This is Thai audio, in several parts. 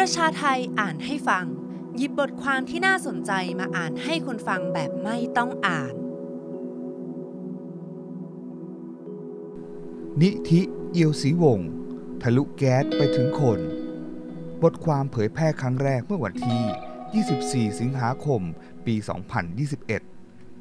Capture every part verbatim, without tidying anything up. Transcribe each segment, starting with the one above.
ประชาไทยอ่านให้ฟังหยิบบทความที่น่าสนใจมาอ่านให้คนฟังแบบไม่ต้องอ่านนิธิเอียวศรีวงศ์ทะลุแก๊สไปถึงคนบทความเผยแพร่ครั้งแรกเมื่อวันที่ยี่สิบสี่สิงหาคมปีสองพันยี่สิบเอ็ด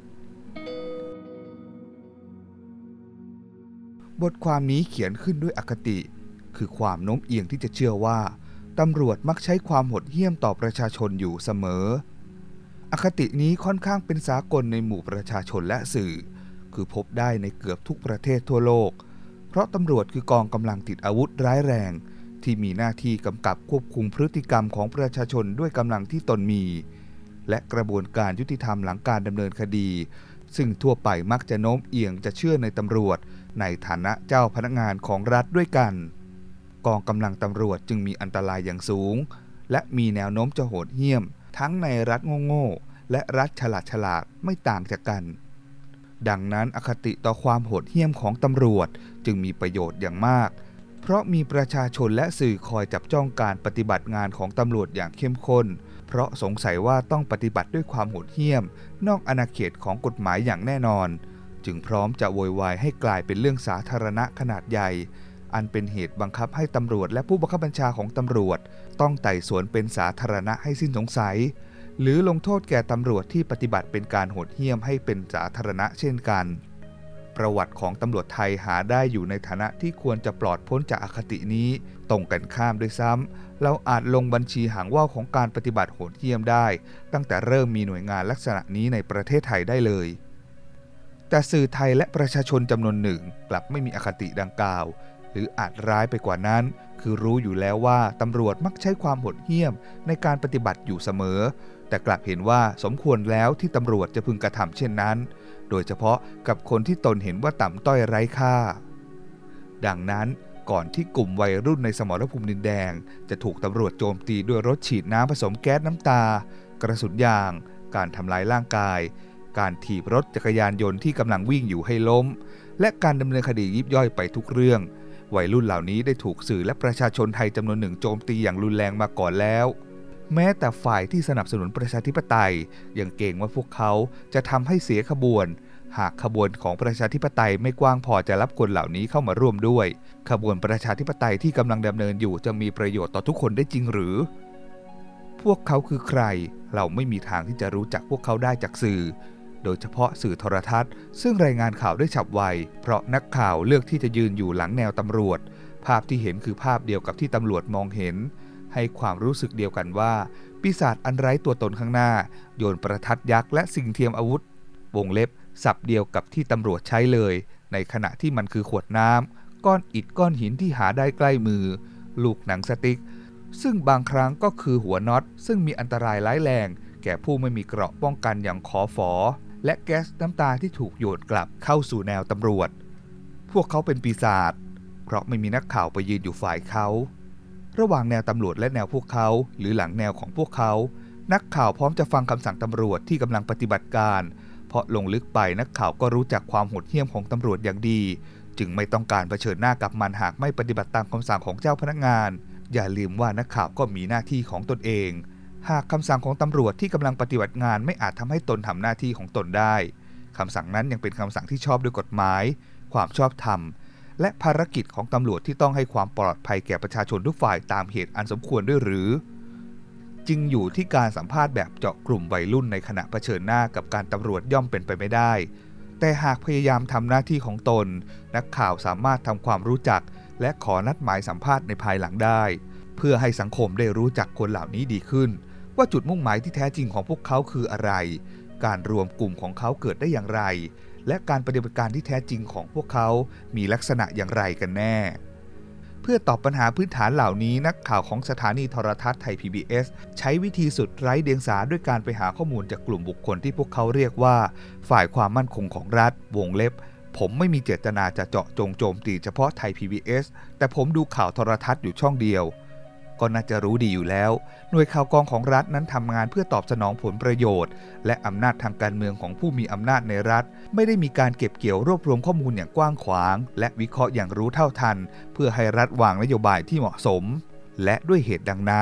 บทความนี้เขียนขึ้นด้วยอคติคือความโน้มเอียงที่จะเชื่อว่าตำรวจมักใช้ความโหดเหี้ยมต่อประชาชนอยู่เสมออคตินี้ค่อนข้างเป็นสากลในหมู่ประชาชนและสื่อคือพบได้ในเกือบทุกประเทศทั่วโลกเพราะตำรวจคือกองกำลังติดอาวุธร้ายแรงที่มีหน้าที่กำกับควบคุมพฤติกรรมของประชาชนด้วยกำลังที่ตนมีและกระบวนการยุติธรรมหลังการดำเนินคดีซึ่งทั่วไปมักจะโน้มเอียงจะเชื่อในตำรวจในฐานะเจ้าพนักงานของรัฐด้วยกันกองกำลังตำรวจจึงมีอันตรายอย่างสูงและมีแนวโน้มจะโหดเหี้ยมทั้งในรัฐโง่ๆและรัฐฉลาดๆไม่ต่างจากกันดังนั้นอคติต่อความโหดเหี้ยมของตำรวจจึงมีประโยชน์อย่างมากเพราะมีประชาชนและสื่อคอยจับจ้องการปฏิบัติงานของตำรวจอย่างเข้มข้นเพราะสงสัยว่าต้องปฏิบัติด้วยความโหดเหี้ยมนอกอาณาเขตของกฎหมายอย่างแน่นอนจึงพร้อมจะโวยวายให้กลายเป็นเรื่องสาธารณะขนาดใหญ่อันเป็นเหตุบังคับให้ตำรวจและผู้บังคับบัญชาของตำรวจต้องไต่สวนเป็นสาธารณะให้สิ้นสงสัยหรือลงโทษแก่ตำรวจที่ปฏิบัติเป็นการโหดเหี้ยมให้เป็นสาธารณะเช่นกันประวัติของตำรวจไทยหาได้อยู่ในฐานะที่ควรจะปลอดพ้นจากอคตินี้ตรงกันข้ามด้วยซ้ำเราอาจลงบัญชีหางว่าวของการปฏิบัติโหดเหี้ยมได้ตั้งแต่เริ่มมีหน่วยงานลักษณะนี้ในประเทศไทยได้เลยแต่สื่อไทยและประชาชนจำนวนหนึ่งกลับไม่มีอคติดังกล่าวหรืออาจร้ายไปกว่านั้นคือรู้อยู่แล้วว่าตำรวจมักใช้ความโหดเหี้ยมในการปฏิบัติอยู่เสมอแต่กลับเห็นว่าสมควรแล้วที่ตำรวจจะพึงกระทำเช่นนั้นโดยเฉพาะกับคนที่ตนเห็นว่าต่ำต้อยไร้ค่าดังนั้นก่อนที่กลุ่มวัยรุ่นในสมรภูมิดินแดงจะถูกตำรวจโจมตีด้วยรถฉีดน้ำผสมแก๊สน้ำตากระสุนยางการทำลายร่างกายการถีบรถจักรยานยนต์ที่กำลังวิ่งอยู่ให้ล้มและการดำเนินคดียิบย่อยไปทุกเรื่องวัยรุ่นเหล่านี้ได้ถูกสื่อและประชาชนไทยจำนวนหนึ่งโจมตีอย่างรุนแรงมาก่อนแล้วแม้แต่ฝ่ายที่สนับสนุนประชาธิปไตยยังเกรงว่าพวกเขาจะทำให้เสียขบวนหากขบวนของประชาธิปไตยไม่กว้างพอจะรับคนเหล่านี้เข้ามาร่วมด้วยขบวนประชาธิปไตยที่กำลังดำเนินอยู่จะมีประโยชน์ต่อทุกคนได้จริงหรือพวกเขาคือใครเราไม่มีทางที่จะรู้จักพวกเขาได้จากสื่อโดยเฉพาะสื่อโทรทัศน์ซึ่งรายงานข่าวได้ฉับไวเพราะนักข่าวเลือกที่จะยืนอยู่หลังแนวตำรวจภาพที่เห็นคือภาพเดียวกับที่ตำรวจมองเห็นให้ความรู้สึกเดียวกันว่าปีศาจอันไร้ตัวตนข้างหน้าโยนประทัดยักษ์และสิ่งเทียมอาวุธวงเล็บศัพท์เดียวกับที่ตำรวจใช้เลยในขณะที่มันคือขวดน้ำก้อนอิฐก้อนหินที่หาได้ใกล้มือลูกหนังสติ๊กซึ่งบางครั้งก็คือหัวน็อตซึ่งมีอันตรายร้ายแรงแก่ผู้ไม่มีเกราะป้องกันอย่างขอฝอและแก๊สน้ำตาที่ถูกโยนกลับเข้าสู่แนวตำรวจพวกเขาเป็นปีศาจเพราะไม่มีนักข่าวไปยืนอยู่ฝ่ายเขาระหว่างแนวตำรวจและแนวพวกเขาหรือหลังแนวของพวกเขานักข่าวพร้อมจะฟังคำสั่งตำรวจที่กำลังปฏิบัติการเพราะลงลึกไปนักข่าวก็รู้จักความโหดเหี้ยมของตำรวจอย่างดีจึงไม่ต้องการเผชิญหน้ากับมันหากไม่ปฏิบัติตามคำสั่งของเจ้าพนักงานอย่าลืมว่านักข่าวก็มีหน้าที่ของตนเองหากคำสั่งของตำรวจที่กำลังปฏิบัติงานไม่อาจทำให้ตนทำหน้าที่ของตนได้คำสั่งนั้นยังเป็นคำสั่งที่ชอบด้วยกฎหมายความชอบธรรมและภารกิจของตำรวจที่ต้องให้ความปลอดภัยแก่ประชาชนทุกฝ่ายตามเหตุอันสมควรด้วยหรือจึงอยู่ที่การสัมภาษณ์แบบเจาะกลุ่มวัยรุ่นในขณะเผชิญหน้ากับการตำรวจย่อมเป็นไปไม่ได้แต่หากพยายามทำหน้าที่ของตนนักข่าวสามารถทำความรู้จักและขอนัดหมายสัมภาษณ์ในภายหลังได้เพื่อให้สังคมได้รู้จักคนเหล่านี้ดีขึ้นว่าจุดมุ่งหมายที่แท้จริงของพวกเขาคืออะไรการรวมกลุ่มของเขาเกิดได้อย่างไรและการปฏิบัติการที่แท้จริงของพวกเขามีลักษณะอย่างไรกันแน่เพื่อตอบปัญหาพื้นฐานเหล่านี้นักข่าวของสถานีโทรทัศน์ไทย พี บี เอส ใช้วิธีสุดไร้เดียงสาด้วยการไปหาข้อมูลจากกลุ่มบุคคลที่พวกเขาเรียกว่าฝ่ายความมั่นคงของรัฐวงเล็บผมไม่มีเจตนาจะเจาะจงโจมตีเฉพาะไทย พี บี เอส แต่ผมดูข่าวโทรทัศน์อยู่ช่องเดียวก็น่าจะรู้ดีอยู่แล้วหน่วยข่าวกองของรัฐนั้นทำงานเพื่อตอบสนองผลประโยชน์และอำนาจทางการเมืองของผู้มีอำนาจในรัฐไม่ได้มีการเก็บเกี่ยวรวบรวมข้อมูลอย่างกว้างขวางและวิเคราะห์อย่างรู้เท่าทันเพื่อให้รัฐวางนโยบายที่เหมาะสมและด้วยเหตุดังนั้น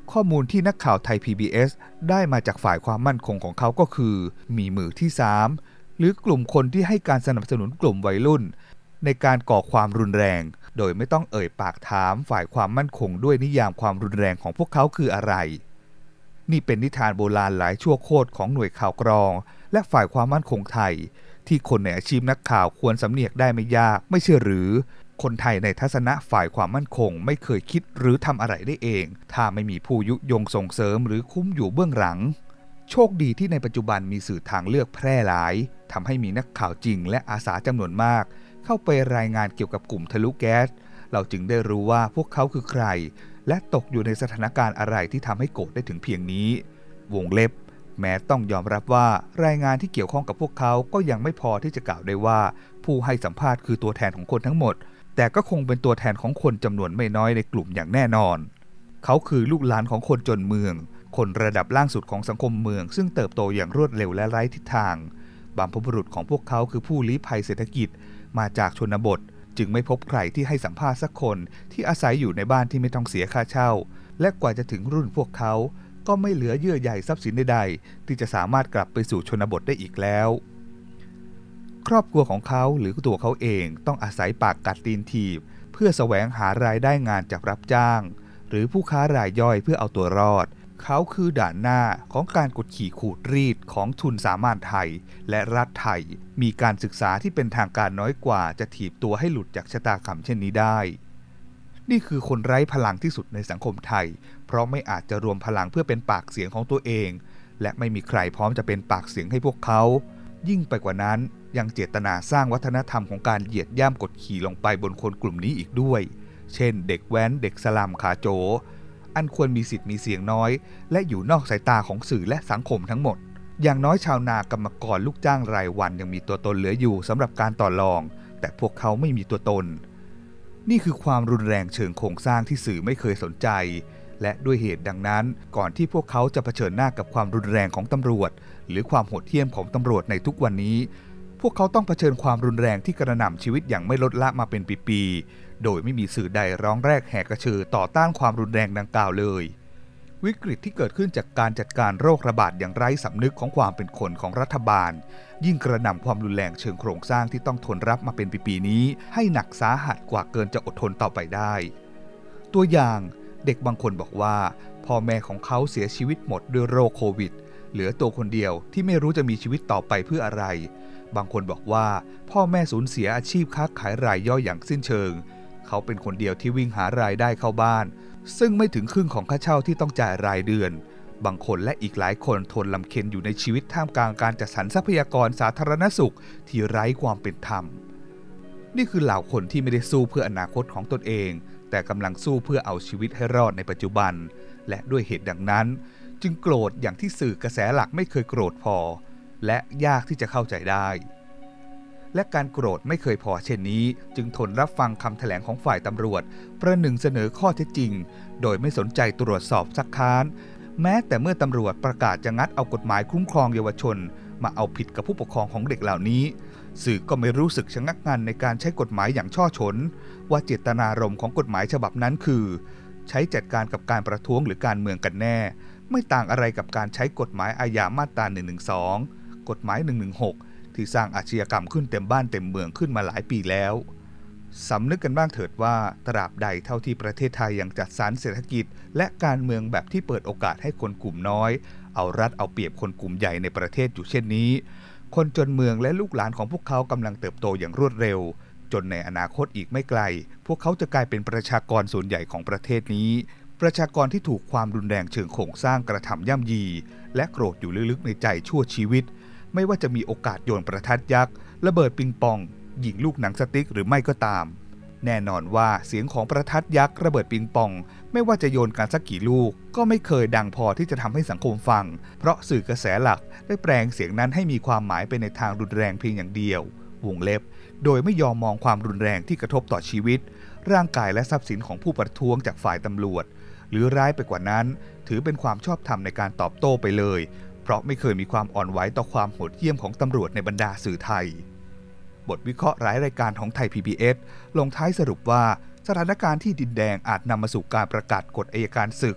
ข้อมูลที่นักข่าวไทย พี บี เอส ได้มาจากฝ่ายความมั่นคงของเขาก็คือมีมือที่สามหรือกลุ่มคนที่ให้การสนับสนุนกลุ่มวัยรุ่นในการก่อความรุนแรงโดยไม่ต้องเอ่ยปากถามฝ่ายความมั่นคงด้วยนิยามความรุนแรงของพวกเขาคืออะไรนี่เป็นนิทานโบราณหลายชั่วโคตรของหน่วยข่าวกรองและฝ่ายความมั่นคงไทยที่คนในอาชีพนักข่าวควรสำเนียกได้ไม่ยากไม่ใช่หรือคนไทยในทัศนะฝ่ายความมั่นคงไม่เคยคิดหรือทำอะไรได้เองถ้าไม่มีผู้ยุยงส่งเสริมหรือคุ้มอยู่เบื้องหลังโชคดีที่ในปัจจุบันมีสื่อทางเลือกแพร่หลายทำให้มีนักข่าวจริงและอาสาจำนวนมากเข้าไปรายงานเกี่ยวกับกลุ่มทะลุแก๊สเราจึงได้รู้ว่าพวกเขาคือใครและตกอยู่ในสถานการณ์อะไรที่ทำให้โกรธได้ถึงเพียงนี้วงเล็บแม้ต้องยอมรับว่ารายงานที่เกี่ยวข้องกับพวกเขาก็ยังไม่พอที่จะกล่าวได้ว่าผู้ให้สัมภาษณ์คือตัวแทนของคนทั้งหมดแต่ก็คงเป็นตัวแทนของคนจำนวนไม่น้อยในกลุ่มอย่างแน่นอนเขาคือลูกหลานของคนจนเมืองคนระดับล่างสุดของสังคมเมืองซึ่งเติบโตอย่างรวดเร็วและไร้ทิศทางบรรพบุรุษของพวกเขาคือผู้ลี้ภัยเศรษฐกิจมาจากชนบทจึงไม่พบใครที่ให้สัมภาษณ์สักคนที่อาศัยอยู่ในบ้านที่ไม่ต้องเสียค่าเช่าและกว่าจะถึงรุ่นพวกเขาก็ไม่เหลือเยื่อใยทรัพย์สินใดๆที่จะสามารถกลับไปสู่ชนบทได้อีกแล้วครอบครัวของเขาหรือตัวเขาเองต้องอาศัยปากกัดตีนถีบเพื่อแสวงหารายได้งานจากรับจ้างหรือผู้ค้ารายย่อยเพื่อเอาตัวรอดเขาคือด่านหน้าของการกดขี่ขูดรีดของทุนสามานไทยและรัฐไทยมีการศึกษาที่เป็นทางการน้อยกว่าจะถีบตัวให้หลุดจากชะตากรรมเช่นนี้ได้นี่คือคนไร้พลังที่สุดในสังคมไทยเพราะไม่อาจจะรวมพลังเพื่อเป็นปากเสียงของตัวเองและไม่มีใครพร้อมจะเป็นปากเสียงให้พวกเขายิ่งไปกว่านั้นยังเจตนาสร้างวัฒนธรรมของการเหยียดย่ำกดขี่ลงไปบนคนกลุ่มนี้อีกด้วยเช่นเด็กแว้นเด็กสลัมขาโจอันควรมีสิทธิ์มีเสียงน้อยและอยู่นอกสายตาของสื่อและสังคมทั้งหมดอย่างน้อยชาวนากรรมกรลูกจ้างรายวันยังมีตัวตนเหลืออยู่สำหรับการต่อรองแต่พวกเขาไม่มีตัวตนนี่คือความรุนแรงเชิงโครงสร้างที่สื่อไม่เคยสนใจและด้วยเหตุดังนั้นก่อนที่พวกเขาจะเผชิญหน้ากับความรุนแรงของตำรวจหรือความโหดเหี้ยมของตำรวจในทุกวันนี้พวกเขาต้องเผชิญความรุนแรงที่กระหน่ำชีวิตอย่างไม่ลดละมาเป็นปีๆโดยไม่มีสื่อใดร้องแรกแหกกระเชือต่อต้านความรุนแรงดังกล่าวเลยวิกฤตที่เกิดขึ้นจากการจัดการโรคระบาดอย่างไร้สำนึกของความเป็นคนของรัฐบาลยิ่งกระหน่ำความรุนแรงเชิงโครงสร้างที่ต้องทนรับมาเป็นปีๆนี้ให้หนักสาหัสกว่าเกินจะอดทนต่อไปได้ตัวอย่างเด็กบางคนบอกว่าพ่อแม่ของเขาเสียชีวิตหมดด้วยโรคโควิดเหลือตัวคนเดียวที่ไม่รู้จะมีชีวิตต่อไปเพื่ออะไรบางคนบอกว่าพ่อแม่สูญเสียอาชีพค้าขายรายย่อยอย่างสิ้นเชิงเขาเป็นคนเดียวที่วิ่งหารายได้เข้าบ้านซึ่งไม่ถึงครึ่งของค่าเช่าที่ต้องจ่ายรายเดือนบางคนและอีกหลายคนทนลำเค็ญอยู่ในชีวิตท่ามกลางการจัดสรรทรัพยากรสาธารณสุขที่ไร้ความเป็นธรรมนี่คือเหล่าคนที่ไม่ได้สู้เพื่ออนาคตของตนเองแต่กำลังสู้เพื่อเอาชีวิตให้รอดในปัจจุบันและด้วยเหตุดังนั้นจึงโกรธอย่างที่สื่อกระแสหลักไม่เคยโกรธพอและยากที่จะเข้าใจได้และการโกรธไม่เคยพอเช่นนี้จึงทนรับฟังคำแถลงของฝ่ายตำรวจประหนึ่งเสนอข้อเท็จจริงโดยไม่สนใจตรวจสอบซักค้านแม้แต่เมื่อตำรวจประกาศจะงัดเอากฎหมายคุ้มครองเยาวชนมาเอาผิดกับผู้ปกครองของเด็กเหล่านี้สื่อก็ไม่รู้สึกชะงักงันในการใช้กฎหมายอย่างช่อฉนว่าเจตนารมณ์ของกฎหมายฉบับนั้นคือใช้จัดการกับการประท้วงหรือการเมืองกันแน่ไม่ต่างอะไรกับการใช้กฎหมายอาญามาตราหนึ่งหนึ่งสองกฎหมายหนึ่งหนึ่งหกที่สร้างอาชญากรรมขึ้นเต็มบ้านเต็มเมืองขึ้นมาหลายปีแล้วสำนึกกันบ้างเถิดว่าตราบใดเท่าที่ประเทศไทยยังจัดสรรเศรษฐกิจและการเมืองแบบที่เปิดโอกาสให้คนกลุ่มน้อยเอารัดเอาเปรียบคนกลุ่มใหญ่ในประเทศอยู่เช่นนี้คนจนเมืองและลูกหลานของพวกเขากำลังเติบโตอย่างรวดเร็วจนในอนาคตอีกไม่ไกลพวกเขาจะกลายเป็นประชากรส่วนใหญ่ของประเทศนี้ประชากรที่ถูกความรุนแรงเชิงโครงสร้างกระทำย่ำยีและโกรธอยู่ลึกๆในใจชั่วชีวิตไม่ว่าจะมีโอกาสโยนประทัดยักษ์ระเบิดปิงปองยิงลูกหนังสติ๊กหรือไม่ก็ตามแน่นอนว่าเสียงของประทัดยักษ์ระเบิดปิงปองไม่ว่าจะโยนกันสักกี่ลูกก็ไม่เคยดังพอที่จะทำให้สังคมฟังเพราะสื่อกระแสหลักได้แปลงเสียงนั้นให้มีความหมายไปในทางรุนแรงเพียงอย่างเดียววงเล็บโดยไม่ยอมมองความรุนแรงที่กระทบต่อชีวิตร่างกายและทรัพย์สินของผู้ประท้วงจากฝ่ายตำรวจหรือร้ายไปกว่านั้นถือเป็นความชอบธรรมในการตอบโต้ไปเลยเพราะไม่เคยมีความอ่อนไหวต่อความโหดเหี้ยมของตำรวจในบรรดาสื่อไทยบทวิเคราะห์หลายรายการของไทย พี บี เอส ลงท้ายสรุปว่าสถานการณ์ที่ดินแดงอาจนำมาสู่การประกาศกฎอัยการศึกค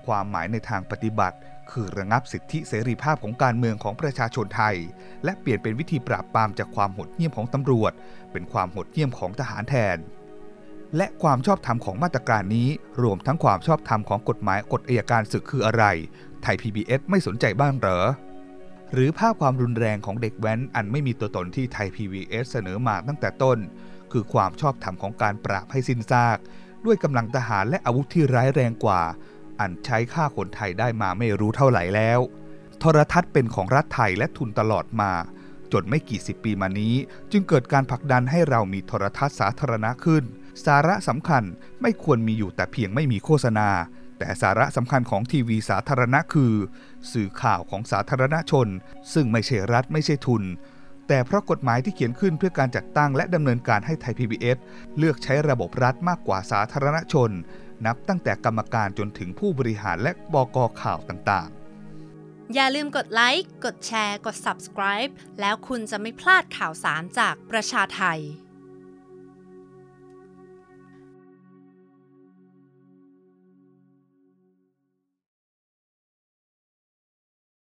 ความหมายในทางปฏิบัติคือระงับสิทธิเสรีภาพของการเมืองของประชาชนไทยและเปลี่ยนเป็นวิธีปราบปรามจากความโหดเหี้ยมของตำรวจเป็นความโหดเหี้ยมของทหารแทนและความชอบธรรมของมาตรการนี้รวมทั้งความชอบธรรมของกฎหมายกฎอัยการศึกคืออะไรไทย พี บี เอส ไม่สนใจบ้างเหรอหรือภาพความรุนแรงของเด็กแว้นอันไม่มีตัวตนที่ไทย พี บี เอส เสนอมาตั้งแต่ต้นคือความชอบธรรมของการปราบให้สิ้นซากด้วยกำลังทหารและอาวุธที่ร้ายแรงกว่าอันใช้ฆ่าคนไทยได้มาไม่รู้เท่าไหร่แล้วโทรทัศน์เป็นของรัฐไทยและทุนตลอดมาจนไม่กี่สิบปีมานี้จึงเกิดการผลักดันให้เรามีโทรทัศน์สาธารณะขึ้นสาระสำคัญไม่ควรมีอยู่แต่เพียงไม่มีโฆษณาแต่สาระสำคัญของทีวีสาธารณะคือสื่อข่าวของสาธารณชนซึ่งไม่ใช่รัฐไม่ใช่ทุนแต่เพราะกฎหมายที่เขียนขึ้นเพื่อการจัดตั้งและดำเนินการให้ไทย พี บี เอส เลือกใช้ระบบรัฐมากกว่าสาธารณชนนับตั้งแต่กรรมการจนถึงผู้บริหารและบก.ข่าวต่างๆอย่าลืมกดไลค์กดแชร์กด Subscribe แล้วคุณจะไม่พลาดข่าวสารจากประชาไทย